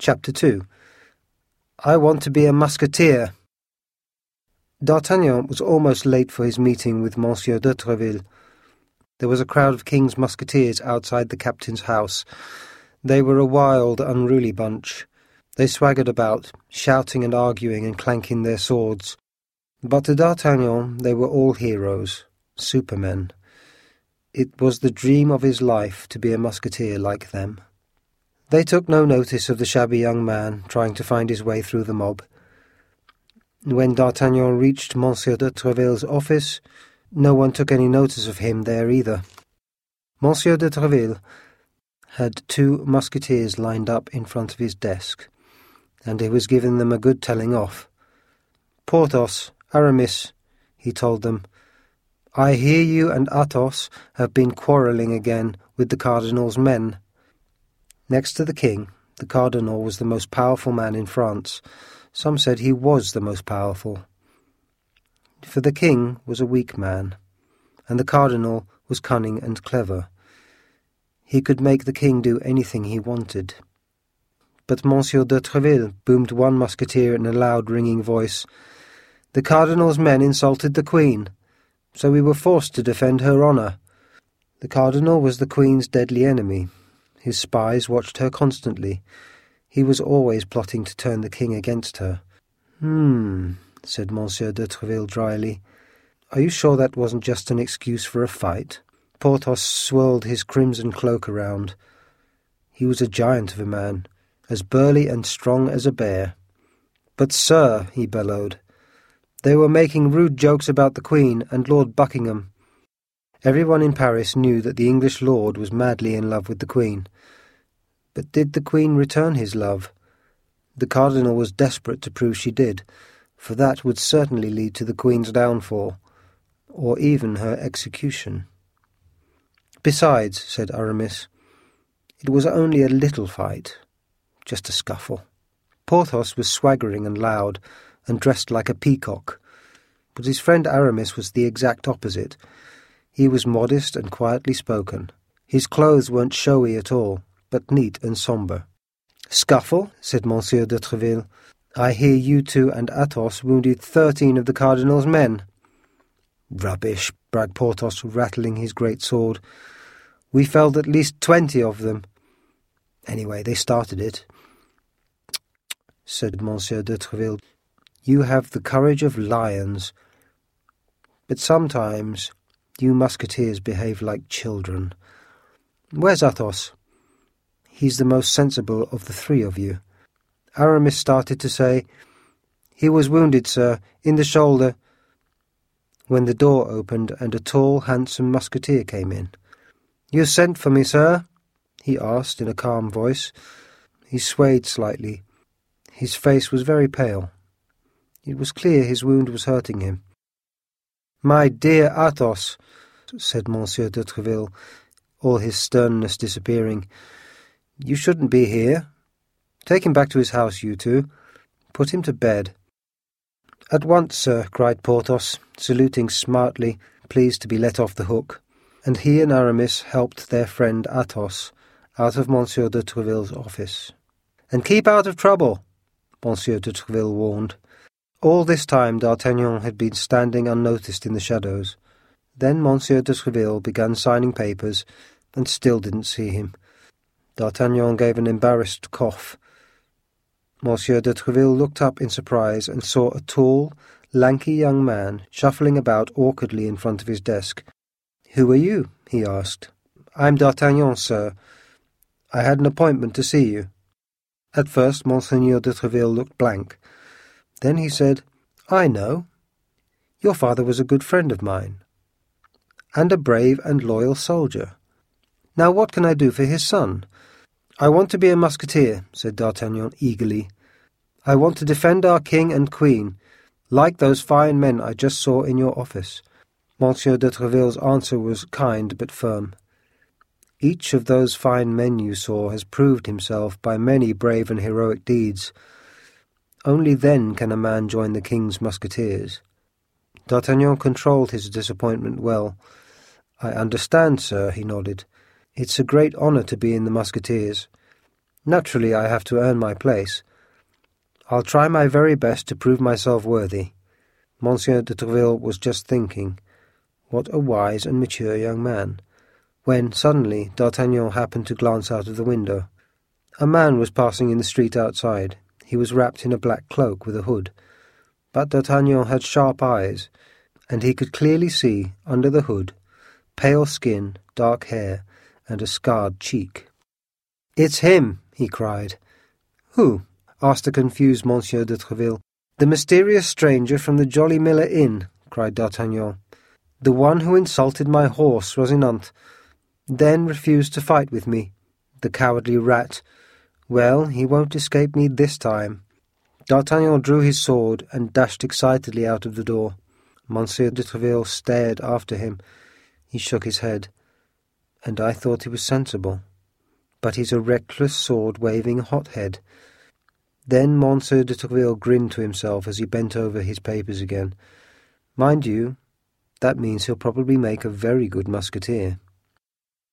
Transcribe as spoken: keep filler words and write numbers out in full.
Chapter two. I want to be a musketeer. D'Artagnan was almost late for his meeting with Monsieur de Treville. There was a crowd of King's musketeers outside the captain's house. They were a wild, unruly bunch. They swaggered about, shouting and arguing and clanking their swords. But to D'Artagnan they were all heroes, supermen. It was the dream of his life to be a musketeer like them. They took no notice of the shabby young man trying to find his way through the mob. When D'Artagnan reached Monsieur de Treville's office, no one took any notice of him there either. Monsieur de Treville had two musketeers lined up in front of his desk, and he was giving them a good telling off. "Porthos, Aramis," he told them, "I hear you and Athos have been quarrelling again with the cardinal's men." Next to the king, the cardinal was the most powerful man in France. Some said he was the most powerful. For the king was a weak man, and the cardinal was cunning and clever. He could make the king do anything he wanted. But Monsieur de Treville boomed one musketeer in a loud, ringing voice. "The cardinal's men insulted the queen, so we were forced to defend her honour." The cardinal was the queen's deadly enemy. His spies watched her constantly. He was always plotting to turn the king against her. "Hmm," said Monsieur de Treville dryly. "Are you sure that wasn't just an excuse for a fight?" Porthos swirled his crimson cloak around. He was a giant of a man, as burly and strong as a bear. "But, sir," he bellowed, "they were making rude jokes about the Queen and Lord Buckingham." Everyone in Paris knew that the English lord was madly in love with the Queen. But did the Queen return his love? The cardinal was desperate to prove she did, for that would certainly lead to the Queen's downfall, or even her execution. "Besides," said Aramis, "it was only a little fight, just a scuffle." Porthos was swaggering and loud, and dressed like a peacock, but his friend Aramis was the exact opposite. He was modest and quietly spoken. His clothes weren't showy at all, but neat and sombre. "Scuffle?" said Monsieur de Treville. "I hear you two and Athos wounded thirteen of the cardinal's men." "Rubbish," bragged Porthos, rattling his great sword. "We felled at least twenty of them. Anyway, they started it." said Monsieur de Treville. "You have the courage of lions, but sometimes you musketeers behave like children. Where's Athos?" "He's the most sensible of the three of you." Aramis started to say, "He was wounded, sir, in the shoulder," when the door opened and a tall, handsome musketeer came in. "You sent for me, sir?" he asked in a calm voice. He swayed slightly. His face was very pale. It was clear his wound was hurting him. "My dear Athos," said Monsieur de Treville, all his sternness disappearing, "you shouldn't be here. Take him back to his house, you two. Put him to bed." "At once, sir," cried Porthos, saluting smartly, pleased to be let off the hook, and he and Aramis helped their friend Athos out of Monsieur de Treville's office. "And keep out of trouble," Monsieur de Treville warned. All this time D'Artagnan had been standing unnoticed in the shadows. Then Monsieur de Treville began signing papers, and still didn't see him. D'Artagnan gave an embarrassed cough. Monsieur de Treville looked up in surprise and saw a tall, lanky young man shuffling about awkwardly in front of his desk. "Who are you?" he asked. "I'm D'Artagnan, sir. I had an appointment to see you." At first Monseigneur de Treville looked blank. Then he said, "I know. Your father was a good friend of mine, and a brave and loyal soldier. Now what can I do for his son?" "I want to be a musketeer," said D'Artagnan eagerly. "I want to defend our king and queen, like those fine men I just saw in your office." Monsieur de Treville's answer was kind but firm. "Each of those fine men you saw has proved himself by many brave and heroic deeds. Only then can a man join the king's musketeers." D'Artagnan controlled his disappointment well. "I understand, sir," he nodded. "It's a great honour to be in the musketeers. Naturally, I have to earn my place. I'll try my very best to prove myself worthy." Monsieur de Treville was just thinking, "What a wise and mature young man," when suddenly D'Artagnan happened to glance out of the window. A man was passing in the street outside. He was wrapped in a black cloak with a hood. But D'Artagnan had sharp eyes, and he could clearly see, under the hood, pale skin, dark hair, and a scarred cheek. "It's him!" he cried. "Who?" asked the confused Monsieur de Treville. "The mysterious stranger from the Jolly Miller Inn," cried D'Artagnan. "The one who insulted my horse, Rosinante, then refused to fight with me. The cowardly rat! Well, he won't escape me this time." D'Artagnan drew his sword and dashed excitedly out of the door. Monsieur de Treville stared after him. He shook his head. "And I thought he was sensible. But he's a reckless, sword-waving hothead." Then Monsieur de Treville grinned to himself as he bent over his papers again. "Mind you, that means he'll probably make a very good musketeer."